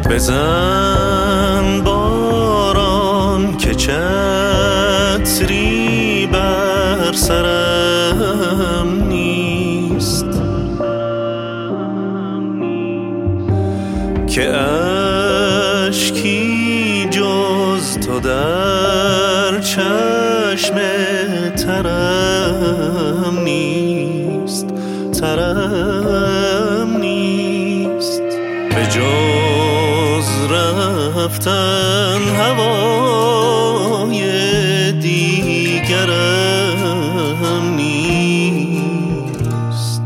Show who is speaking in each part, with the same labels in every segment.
Speaker 1: بزن باران که چتری بر سرم نیست، که اشکی جز تو در چشم ترم نیست، ترم نیست. به جز رفتن هوای دیگرم نیست.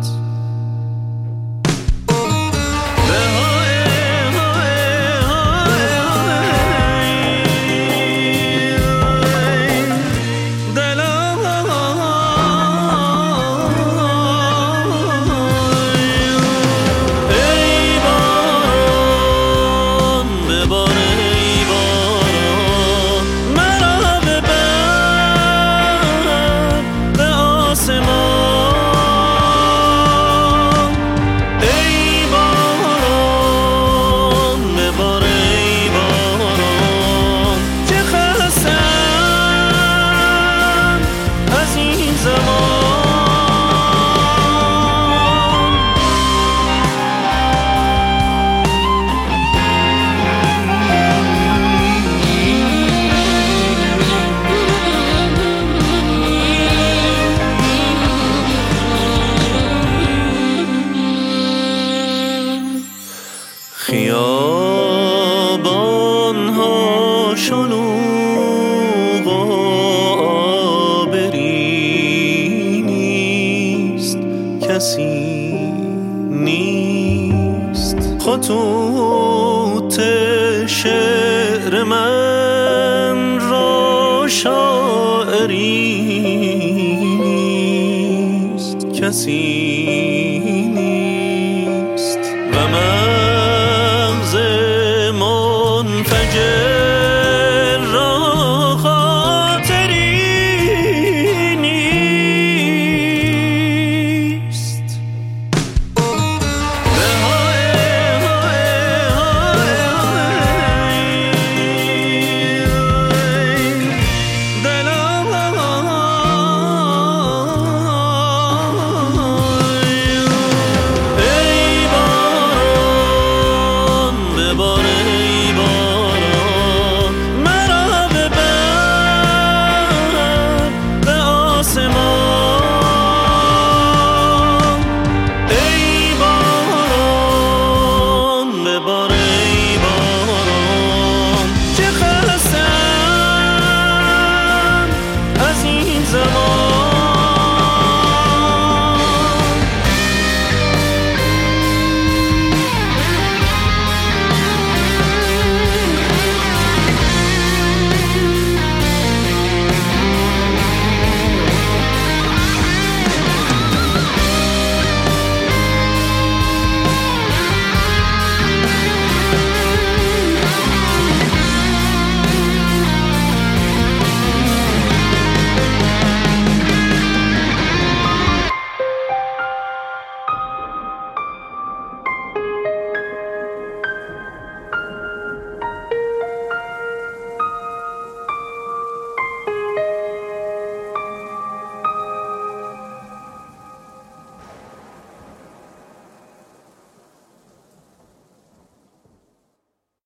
Speaker 1: خیابان‌ها شلوغ و آبری نیست، کسی نیست. خطوط شعر من را شاعری نیست، کسی نیست. و مغز منفجر را خاطری نیست. Zaman